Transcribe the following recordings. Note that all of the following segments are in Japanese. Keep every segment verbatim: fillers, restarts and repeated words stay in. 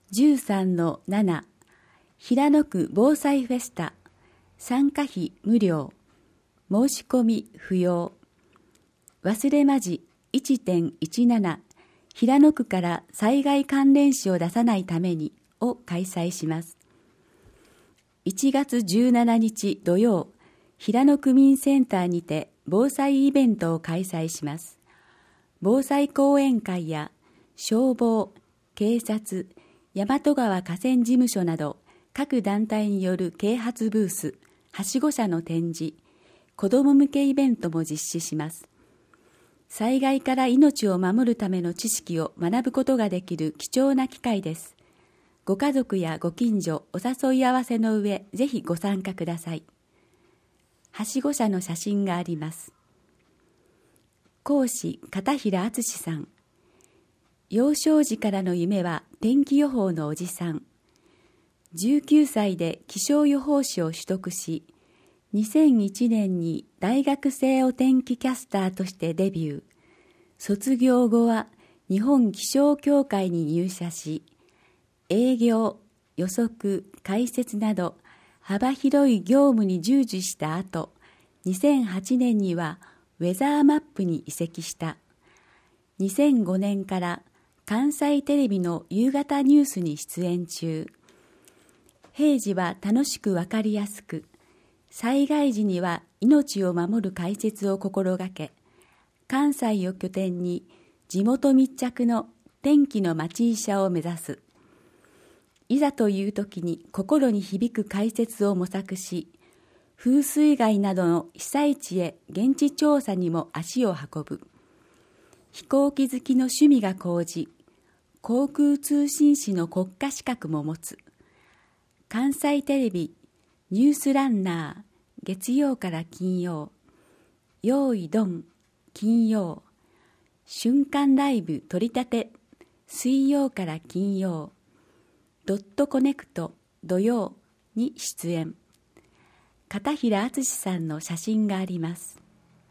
じゅうさんのなな 平野区防災フェスタ参加費無料申し込み不要忘れまじ いちてんいちなな 平野区から災害関連死を出さないためにを開催します。いちがつじゅうしちにち土曜、平野区民センターにて防災イベントを開催します。防災講演会や消防、警察、大和川河川事務所など各団体による啓発ブース、はしご車の展示、子ども向けイベントも実施します。災害から命を守るための知識を学ぶことができる貴重な機会です。ご家族やご近所お誘い合わせの上、ぜひご参加ください。はしご車の写真があります。講師片平敦さん。幼少時からの夢は天気予報のおじさん。じゅうきゅうさいで気象予報士を取得し、にせんいちねんに大学生お天気キャスターとしてデビュー。卒業後は日本気象協会に入社し、営業、予測、解説など幅広い業務に従事した後、にせんはちねんにはウェザーマップに移籍した。にせんごねんから関西テレビの夕方ニュースに出演中。平時は楽しくわかりやすく、災害時には命を守る解説を心がけ、関西を拠点に地元密着の天気の町医者を目指す。いざという時に心に響く解説を模索し、風水害などの被災地へ現地調査にも足を運ぶ。飛行機好きの趣味が高じ、航空通信士の国家資格も持つ。関西テレビニュースランナー月曜から金曜、用意ドン金曜、瞬間ライブ取り立て水曜から金曜、ドットコネクト土曜に出演。片平敦さんの写真があります。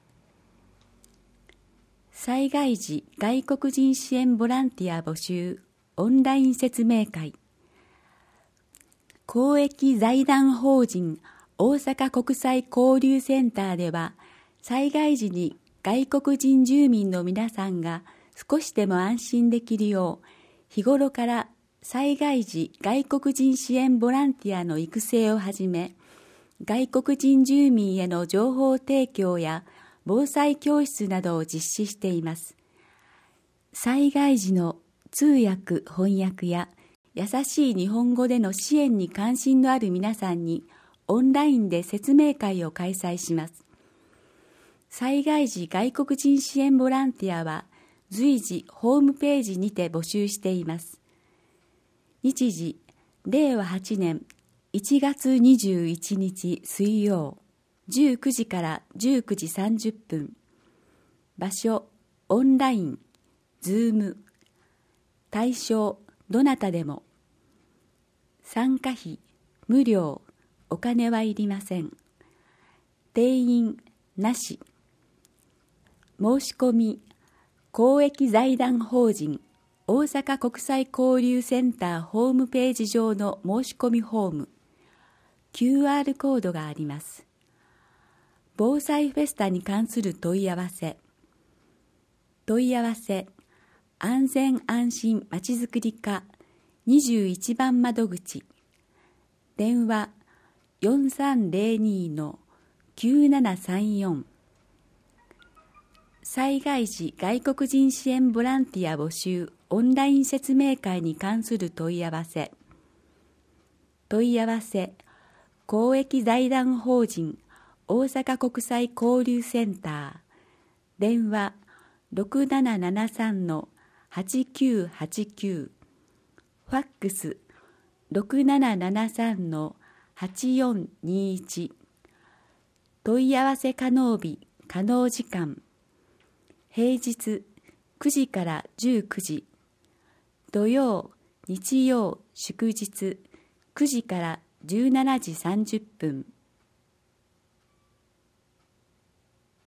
災害時外国人支援ボランティア募集オンライン説明会。公益財団法人大阪国際交流センターでは、災害時に外国人住民の皆さんが少しでも安心できるよう、日頃から災害時外国人支援ボランティアの育成をはじめ、外国人住民への情報提供や防災教室などを実施しています。災害時の通訳・翻訳や優しい日本語での支援に関心のある皆さんにオンラインで説明会を開催します。災害時外国人支援ボランティアは随時ホームページにて募集しています。日時、れいわはちねんいちがつにじゅういちにち水曜、じゅうくじからじゅうくじさんじゅっぷん。場所、オンライン、ズーム。対象、どなたでも。参加費、無料、お金はいりません。定員、なし。申し込み、公益財団法人大阪国際交流センターホームページ上の申し込みフォーム、キューアール コードがあります。防災フェスタに関する問い合わせ。問い合わせ、安全安心まちづくり課にじゅういちばん窓口。電話 よんさんぜろに きゅうななさんよん。災害時外国人支援ボランティア募集オンライン説明会に関する問い合わせ。問い合わせ、公益財団法人大阪国際交流センター。電話 ろくななななさん はちきゅうはちきゅう。ファックス ろくななななさん はちよんにいち。問い合わせ可能日、可能時間。平日くじからじゅうくじ。土曜、日曜、祝日くじからじゅうしちじさんじゅっぷん。